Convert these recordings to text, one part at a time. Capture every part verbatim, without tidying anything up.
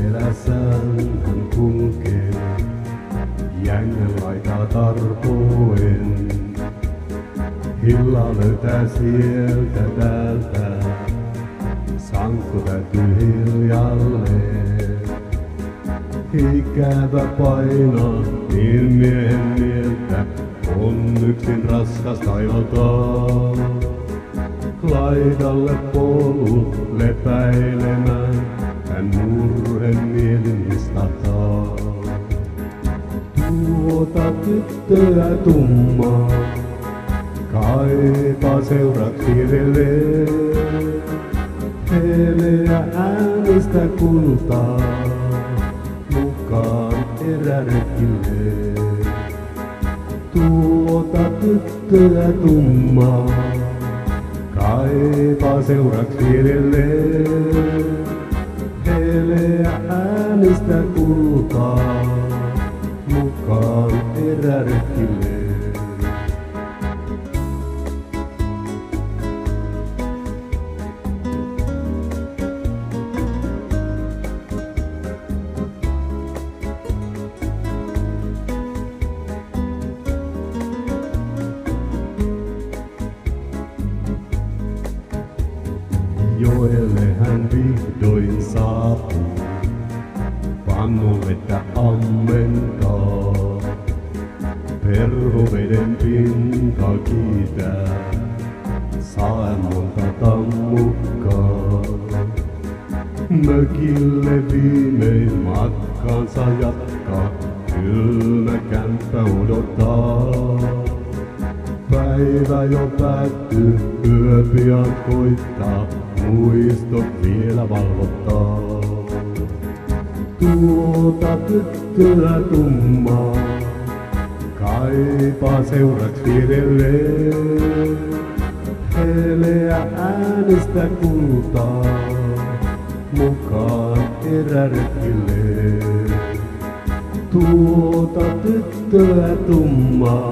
selässään hän kulkee, jängen laitaa tarpoen. Hilla löytää sieltä täältä, sankko täytyy hiljalleen. Ikävä painaa niin miehen mieltä, on yksin raskas taivaltaa. Laidalle polut lepäilemään, hän murhen mielin istataa. Tuota tyttöä tummaa, kaipaa seuraksi edelleen. Heleä äänistä kultaa, mukaan eräretkille. Tuota tyttöä tummaa, kaipaa seuraksi edelleen. Heleä äänistä kultaa, mukaan eräretkille. Joelle hän vihdoin saapuu, pannuvettä ammentaa. Perhoveden pinta kiitää, saa monta tammukkaa. Mökille viimein matkansa jatkaa, kylmä kämppä odottaa. Päivä jo päättyy, yö pian koittaa, muistot vielä valvottaa. Tuota tyttöä tummaa, kaipaa seuraksi edelleen. Heleä äänistä kultaa, mukaan eräretkille. Tuota tyttöä tummaa,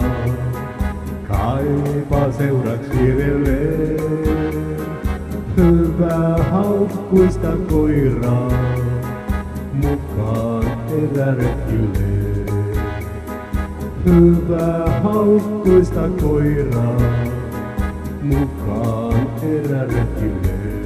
kaipaa seuraksi edelleen. Hyvää haukkuista koiraa, mukaan eräretkille. Hyvää haukkuista koiraa, mukaan eräretkille.